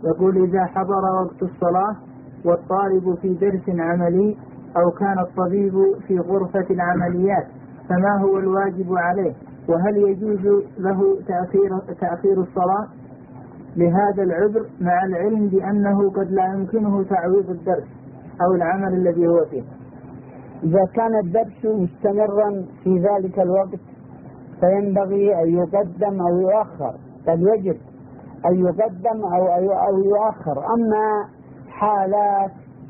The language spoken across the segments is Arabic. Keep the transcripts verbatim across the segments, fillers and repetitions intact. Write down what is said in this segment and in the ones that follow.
يقول إذا حضر وقت الصلاة والطالب في درس عملي أو كان الطبيب في غرفة العمليات فما هو الواجب عليه؟ وهل يجوز له تأخير, تأخير الصلاة لهذا العذر مع العلم بأنه قد لا يمكنه تعويض الدرس أو العمل الذي هو فيه؟ إذا كان الدرس مستمرا في ذلك الوقت فينبغي أن يقدم أو يؤخر، بل يجب أن يقدم أو يؤخر. أما حالات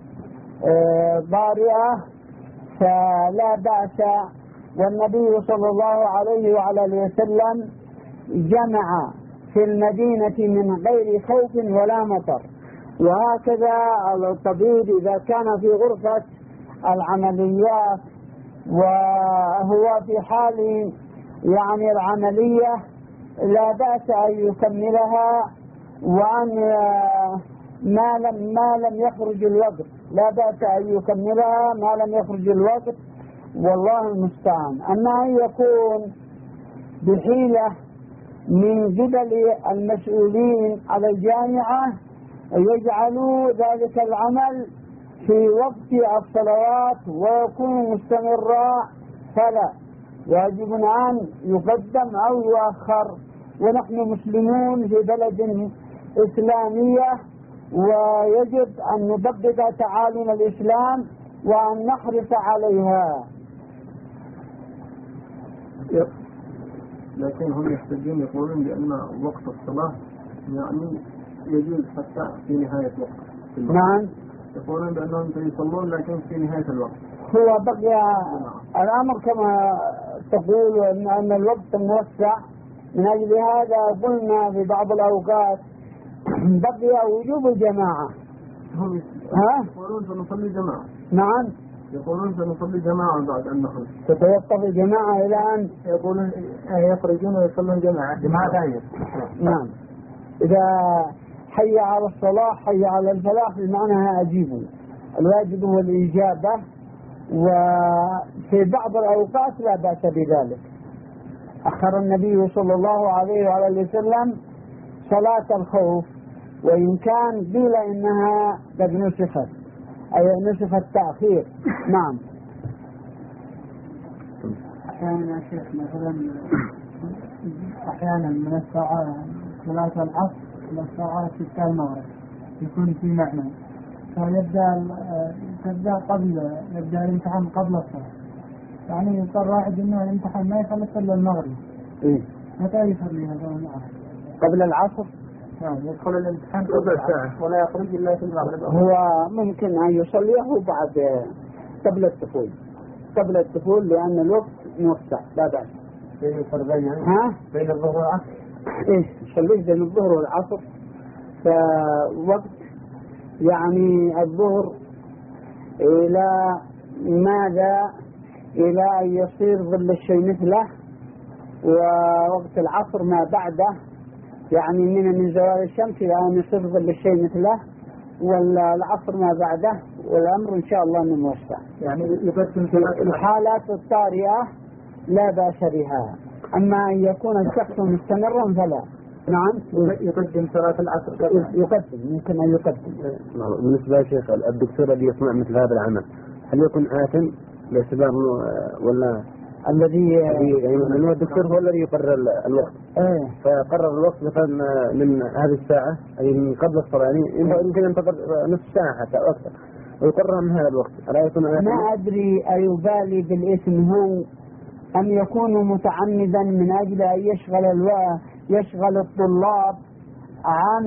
ضارئة فلا بأس، والنبي صلى الله عليه وعلى اله وسلم جمع في المدينة من غير خوف ولا مطر. وهكذا الطبيب إذا كان في غرفة العمليات وهو في حال يعني العملية لا بأس أن يكملها، وأن ما لم ما لم يخرج الوقت لا بأس أن يكملها ما لم يخرج الوقت، والله المستعان. أما أن يكون بحيلة من قبل المسؤولين على الجامعة يجعلوا ذلك العمل في وقت الصلوات ويكون مستمرا فلا، يجب أن يقدم أو يؤخر. ونحن مسلمون في بلد إسلامية، ويجب أن نطبق تعاليم الإسلام وأن نحرص عليها. لكن هم يحتجون يقولون بأن وقت الصلاة يعني يجوز حتى في نهاية وقت. نعم، يقولون بأنهم يصلون لكن في نهاية الوقت. هو بقي الأمر كما تقول أن الوقت موسع، من أجل هذا قلنا في بعض الأوقات بقي وجوب الجماعة. هم يقولون سنصلي جماعة. نعم، يقولون سنصلي جماعة بعد أن نخرج. تتوقف الجماعة إلى أن يقولون يخرجون ويصلون جماعة جماعة ثانية. نعم، إذا حي على الصلاة حي على الفلاح بمعنى أجيبوا. الواجب هو الإجابة، وفي بعض الأوقات لا بأس بذلك. أخر النبي صلى الله عليه وعلى وسلم صلاة الخوف، وإن كان قيل إنها قد نسخت أي نسخت تأخير. نعم. أحيانا يا شيخ مثلا أحيانا من الساعة صلاة العصر إلى الساعة ستة المغرب يكون في معنى، فيبدأ تبدأ قبل يبدأ الامتحان قبل الصلاة، يعني يضطر واحد إنه الامتحان ما يخلص إلا المغرب. إيه؟ متى يصلي هذا العصر؟ قبل العصر؟ نعم، يدخل الامتحان قبل الساعة ولا يخرج إلا في المغرب. هو ممكن أن يصليه بعد قبل الدخول قبل الدخول لأن الوقت موسع لا بأس. بين الفرقين ها؟ بين الظهر والعصر. إيه، يصليه بين الظهر والعصر، فوقت يعني الظهر إلى ماذا؟ إلى أن يصير ظل الشيء مثله، ووقت العصر ما بعده يعني من من زوال الشمس إلى أن يصير ظل الشيء مثله، والعصر ما بعده، والأمر إن شاء الله من موسع. يعني يقدم في الحالات الطارئة لا بأس بها، أما أن يكون الشخص مستمرا فلا. نعم، يقدم صلاة العصر. يقدم، ممكن أن يقدم. بالنسبة للشيخ الدكتور الذي يصنع مثل هذا العمل هل يكون آثم باعتبار ولا الذي يعني من الدكتور هو الذي يقرر الوقت؟ ايه، فقرر الوقت مثلا من هذه الساعة أي من قبل الصلاة، يعني يمكن أن تقرر نصف ساعة حتى أو أكثر ويقرر من هذا الوقت. ألا يكون آثم؟ ما أدري أيبالي بالإثم هو أم يكون متعمدا من أجل أن يشغل الو... يشغل الطلاب عن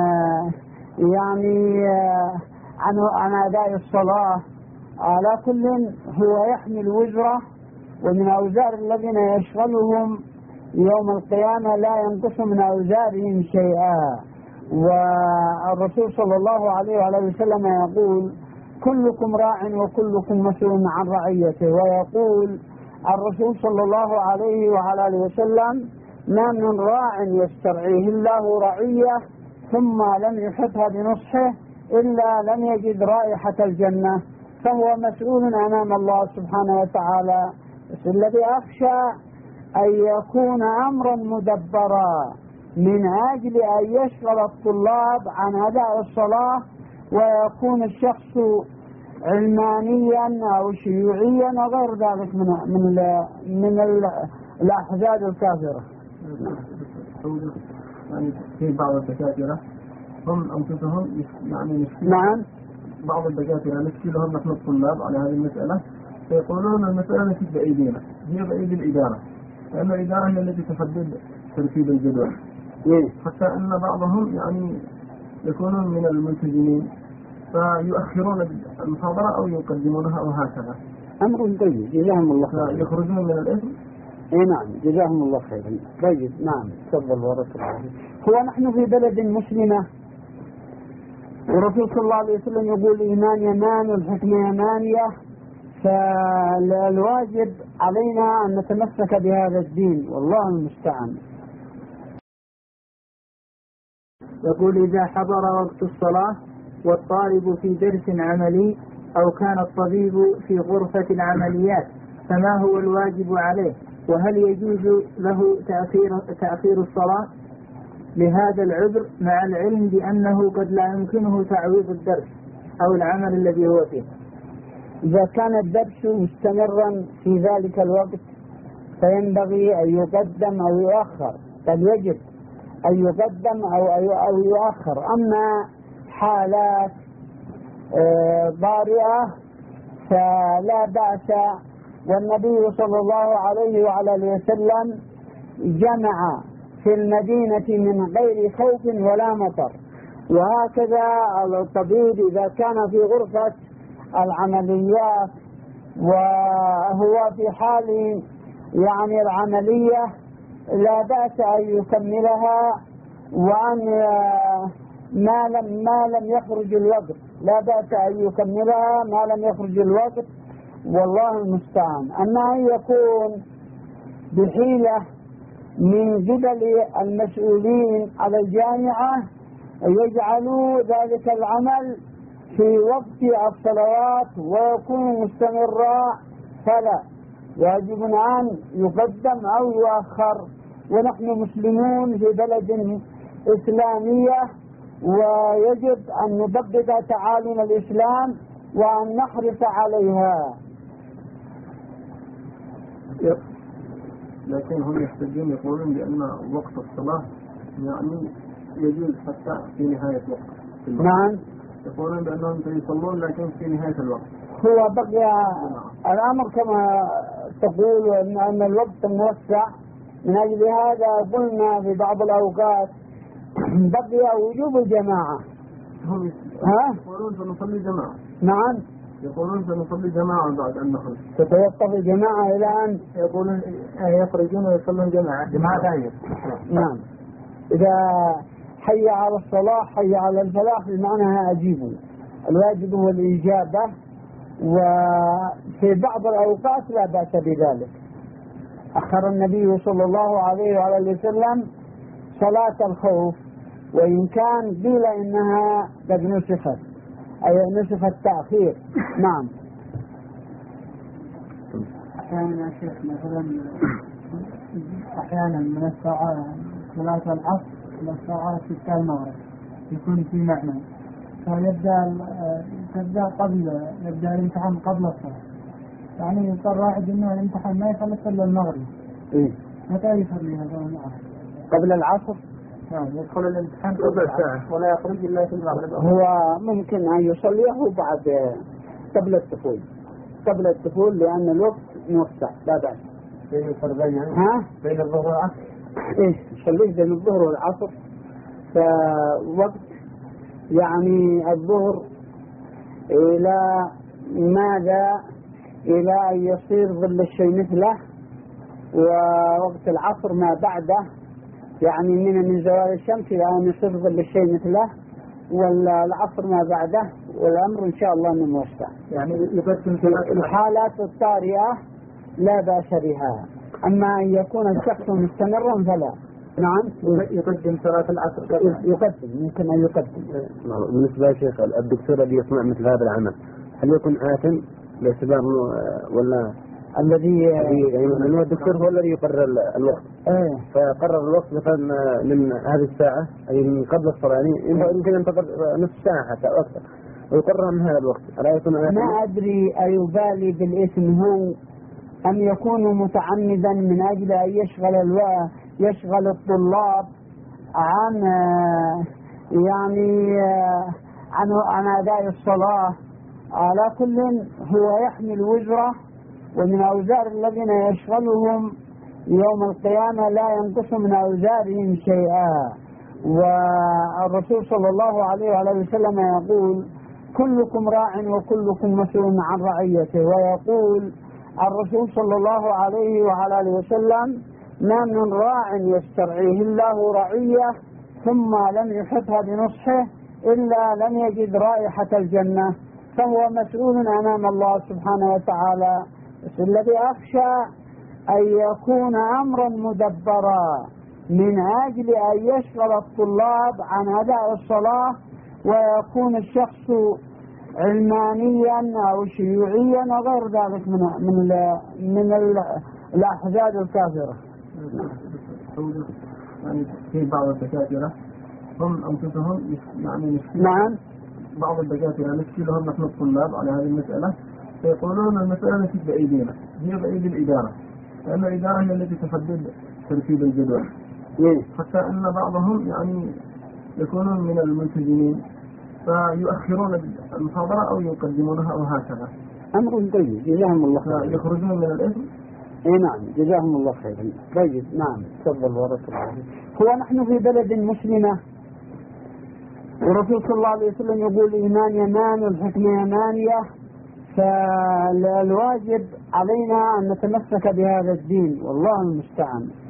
يعني عن عن أداء الصلاة. على كل هو يحمل وزره، ومن أوزار الذين يشغلهم يوم القيامة لا ينقص من أوزارهم شيئا. والرسول صلى الله عليه وعلى وسلم يقول كلكم راع وكلكم مسؤول عن رعيته، ويقول الرسول صلى الله عليه وعلى وسلم ما من راع يسترعيه الله رعية ثم لم يحطها بنصحه إلا لم يجد رائحة الجنة، فهو مسؤول أمام الله سبحانه وتعالى. الذي أخشى أن يكون أمرا مدبرا من أجل أن يشغل الطلاب عن أداء الصلاة ويكون الشخص علمانيا أو شيوعيا وغير ذلك من من من الأحزاب الكافرة. يعني في بعض الدكاترة هم أنفسهم يعني نشكي نعم. بعض الدكاترة نشكي لهم نحن الطلاب على هذه المسألة، فيقولون المسألة ليست بأيدينا، هي بأيدي الإدارة، لأن الإدارة هي التي تحدد ترتيب الجدول. حتى أن بعضهم يعني يكونون من الملتزمين فيؤخرون المحاضرة أو يقدمونها أو هكذا. أمر طيب، جزاهم الله خير. يخرجون من الإثم. اي نعم، جزاهم الله خيرا. طيب نعم، تفضل ورحمة الله. هو نحن في بلد مسلمة، والرسول صلى الله عليه وسلم يقول الإيمان يمان والحكمة يمانية، فالواجب علينا أن نتمسك بهذا الدين، والله المستعان. يقول إذا حضر وقت الصلاة والطالب في درس عملي أو كان الطبيب في غرفة العمليات فما هو الواجب عليه؟ وهل يجوز له تأخير, تأخير الصلاة لهذا العذر مع العلم بأنه قد لا يمكنه تعويض الدرس أو العمل الذي هو فيه؟ إذا كان الدرس مستمرا في ذلك الوقت فينبغي أن يقدم أو يؤخر، بل يجب أن يقدم أو أو يؤخر. أما حالات ضارئة فلا بأس، والنبي صلى الله عليه وعلى اله وسلم جمع في المدينة من غير خوف ولا مطر. وهكذا الطبيب إذا كان في غرفة العمليات وهو في حال يعني العملية لا بأس أن يكملها، وأن ما لم ما لم يخرج الوقت لا بأس أن يكملها ما لم يخرج الوقت، والله المستعان. أما أن يكون بحيلة من قبل المسؤولين على الجامعة يجعلوا ذلك العمل في وقت الصلوات ويكون مستمرا، فلا، يجب أن يقدم أو يؤخر. ونحن مسلمون في بلد إسلامية، ويجب أن نطبق تعاليم الإسلام وأن نحرص عليها. لكن هم يحتجون يقولون بأن وقت الصلاة يعني يجوز حتى في نهاية وقت. نعم، يقولون بأنهم يصلون لكن في نهاية الوقت. هو بقي الأمر كما تقول أن أن الوقت موسع، من أجل هذا قلنا في بعض الأوقات بقي وجوب الجماعة. هم ها؟ يقولون سنصلي جماعة. نعم، يقولون سنصلي جماعة بعد أن نخرج. تتوقف الجماعة إلى أن يقولون يخرجون ويصلون جماعة جماعة ثانية. نعم، إذا حي على الصلاة حي على الفلاح بمعنى أجيبوا. الواجب هو الإجابة، وفي بعض الأوقات لا بأس بذلك. أخر النبي صلى الله عليه وعلى وسلم صلاة الخوف، وإن كان قيل إنها قد نسخت، أي نسخ التأخير. نعم. أحيانا يا شيخ مثلا أحيانا من الساعات صلاة العصر إلى الساعات ستة المغرب يكون في معنى، فيبدأ تبدأ قبل يبدأ الامتحان قبل الصلاة، يعني يضطر واحد إنه الامتحان ما يخلص إلا المغرب. إيه؟ متى يصلي هذا العصر؟ قبل العصر؟ نعم، يدخل الامتحان قبل الساعة ولا يخرج إلا في المغرب. هو ممكن أن يصليه بعد قبل الدخول قبل الدخول لأن الوقت موسع، لا بأس. بين الفرقين يعني؟ ها؟ بين الظهر والعصر؟ إيه، يصليه بين الظهر والعصر، فوقت يعني الظهر إلى ماذا؟ إلى أن يصير ظل الشيء مثله، ووقت العصر ما بعده يعني من من زوال الشمس إلى أن يصير ظل الشيء مثله، والعصر ما بعده، والأمر إن شاء الله من موسع. يعني يقدم في الحالات الطارئة لا بأس بها، أما أن يكون الشخص مستمرا فلا. نعم، يقدم صلاة العصر. يقدم، يمكن أن يقدم. بالنسبة يا شيخ الدكتور الذي يصنع مثل هذا العمل هل يكون آثم باعتبار ولا الذي يعني من هو الدكتور هو الذي يقرر الوقت. ايه فقرر الوقت مثلا من هذه الساعة أي من قبل الصلاة، يعني يمكن ينتظر نصف ساعة حتى أو أكثر ويقرر من هذا الوقت. ألا يكون ما أدري أيبالي بالإثم هو أم يكون متعمدا من أجل أن يشغل الوقت يشغل الطلاب عن يعني عن عن أداء الصلاة. على كل هو يحمل وزره ومن أوزار الذين يشغلهم يوم القيامة لا ينقص من أوزارهم شيئا. والرسول صلى الله عليه وعلى وسلم يقول كلكم راع وكلكم مسؤول عن رعيته. ويقول الرسول صلى الله عليه وعلى وسلم ما من راع يسترعيه الله رعية ثم لم يحطها بنصحه إلا لم يجد رائحة الجنة، فهو مسؤول أمام الله سبحانه وتعالى. بس الذي أخشى أن يكون أمرا مدبرا من أجل أن يشغل الطلاب عن أداء الصلاة ويكون الشخص علمانيا أو شيوعيا وغير ذلك من من ال من ال الأحزاب الكافرة. يعني في بعض الدكاترة هم أنفسهم يعني نعم بعض الدكاترة نشكي لهم نحن الطلاب على هذه المسألة، فيقولون المسألة ليست بأيدينا، هي بأيدي الإدارة، لأن الإدارة هي التي تحدد ترتيب الجدول. حتى أن بعضهم يعني يكونون من الملتزمين فيؤخرون المحاضرة أو يقدمونها أو هكذا. أمر طيب جزاهم الله خيرا. يخرجون من الإثم. اي نعم جزاهم الله خيرا. طيب نعم تفضل بارك الله فيك. هو نحن في بلد مسلمة والرسول صلى الله عليه وسلم يقول الإيمان يمان والحكمة يمانية، فالواجب علينا أن نتمسك بهذا الدين والله المستعان.